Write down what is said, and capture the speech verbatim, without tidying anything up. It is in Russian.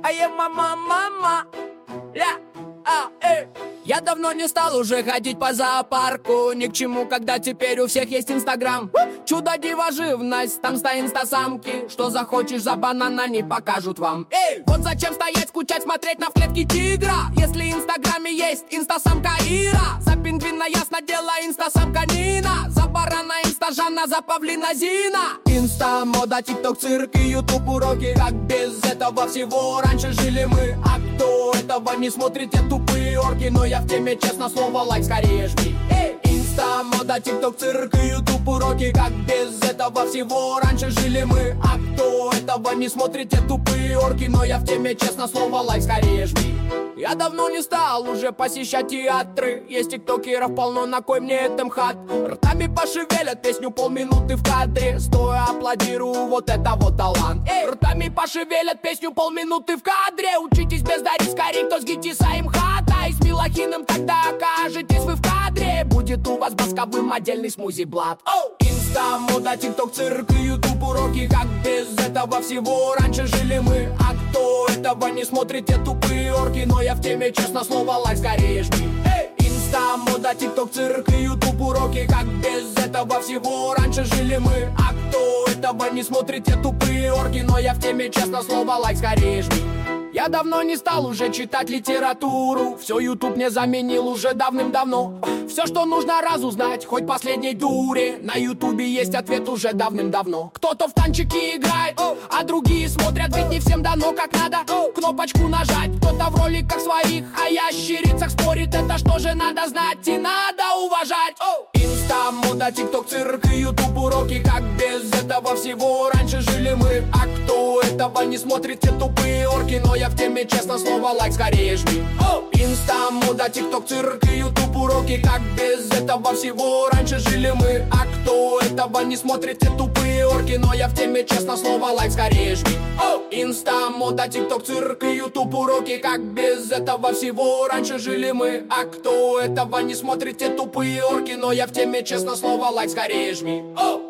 а я мама, мама. Ля, а, эй. Я давно не стал уже ходить по зоопарку. Ни к чему, когда теперь у всех есть инстаграм. Чудо-диво живность, там ста инстасамки. Что захочешь за банана, не покажут вам. Эй, вот зачем стоять, скучать, смотреть на в клетке тигра, если в инстаграме есть инстасамка Ира. За пингвина, ясно дело, инстасамка Нина. За барана инстажана, за павлина Зина. Инста, мода, тикток, цирк и ютуб уроки. Как без этого всего раньше жили мы? А кто этого не смотрит, те тупые орки. Но я в теме, честно слово, лайк скорее жми. Эй! Инста, мода, тикток, цирк и ютуб уроки. Как без этого всего раньше жили мы? А кто этого не смотрит, те тупые орки. Но я в теме, честно слово, лайк скорее жми. Я давно не стал уже посещать театры. Есть тиктокеров полно, на кой мне это МХАТ? Ртами пошевелят песню полминуты в кадре. Стоя аплодирую, вот это вот талант. Эй! Ртами пошевелят песню полминуты в кадре. Учитесь бездарить скорее, кто с Гитиса и МХАТа. И с Милохиным тогда окажетесь вы в кадре. Будет у вас басковым отдельный смузи-блат. Инста, мода, тикток, цирк и ютуб уроки. Как без этого всего раньше жили мы? А кто этого не смотрит, те тупые орки. Но я в теме, честно слово, лайк скорее жми. Эй! Инста, мода, тикток, цирк и ютуб уроки. Как без этого всего раньше жили мы? А кто этого не смотрит, те тупые орки. Но я в теме, честно слово, лайк скорее жми. Я давно не стал уже читать литературу. Все ютуб мне заменил уже давным-давно. Все, что нужно разузнать, хоть последней дуре, на ютубе есть ответ уже давным-давно. Кто-то в танчики играет, а другие смотрят, ведь не всем дано как надо кнопочку нажать. Кто-то в роликах своих, а ящерицах спорит. Это что же надо знать и надо уважать. Инста, мода, тикток, цирк и ютуб уроки. Как без этого всего раньше жили мы? А кто этого не смотрит, те тупые орки. Но я в теме, честно слово, лайк скорее жми. Инста, мода, тикток, цирк и ютуб уроки. Как без этого всего раньше жили мы? А кто этого не смотрит, те тупые орки. Но я в теме, честно слово, лайк скорее жми. Инста, мода, тикток, цирк и ютуб уроки. Как без этого всего раньше жили мы? А кто этого не смотрит, те тупые орки. Но я в теме, честно слово, лайк скорее жми.